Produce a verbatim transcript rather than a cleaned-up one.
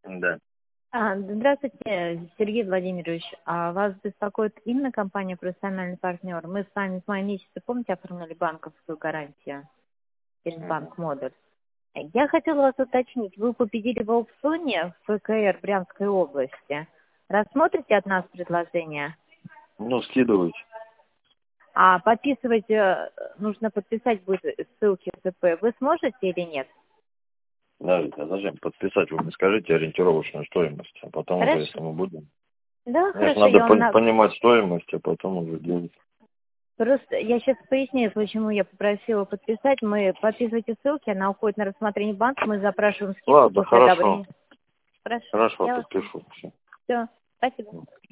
Да. А, Здравствуйте, Сергей Владимирович. А вас беспокоит именно компания «Профессиональный партнер»? Мы с вами в мае месяце, помните, оформили банковскую гарантию? Банк модуль. Я хотела вас уточнить. Вы победили в аукционе в ФКР Брянской области. Рассмотрите от нас предложение? Ну, скидывайте. А подписывать, э, нужно подписать будет ссылки в ЦП. Вы сможете или нет? Да, а зачем подписать? Вы мне скажите ориентировочную стоимость, а потом уже, Хорошо. если мы будем. Да, Нет, хорошо, надо я вам пон- на... понимать стоимость, а потом уже делать. Просто я сейчас поясню, почему я попросила подписать. Мы подписываете ссылки, она уходит на рассмотрение банка, мы запрашиваем скидку Ладно, после хорошо. одобрения. Хорошо. Хорошо, Я вас... подпишу. Все. Все. Спасибо.